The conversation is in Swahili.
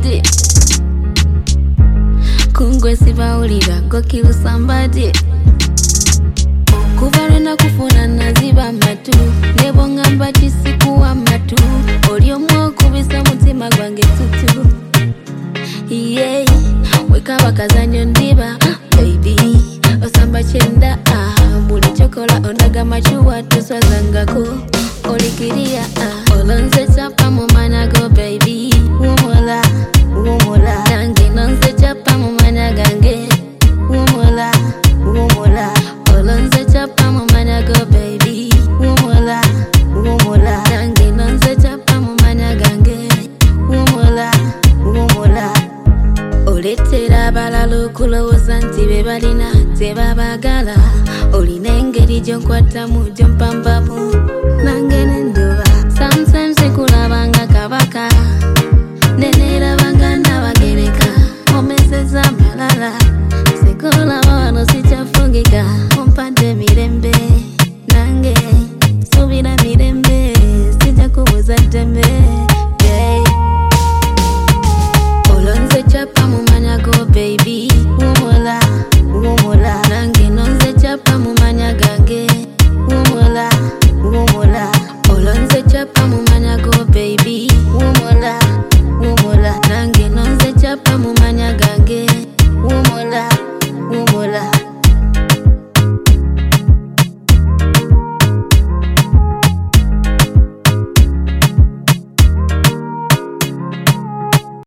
somebody. Kungwe sibaulira go kill somebody. Kuvarena kufuna naziba matu nebo ngamba chisikuwa matu olio mwokubisa mutima gwange tutu. Yeah, weka bakazanyo ndiba baby osamba chenda buli chokola ondaga machuwa tuswazangako olikiria olonze chapa mumana go baby umola umola nange nonze chapa mumana gange umola umola olonze chapa mumana go baby umola umola nange nonze chapa mumana gange umola umola oletera balalo kulowoza nti bebalina tebabagala olina engeri gyonkwata mu gyompambamu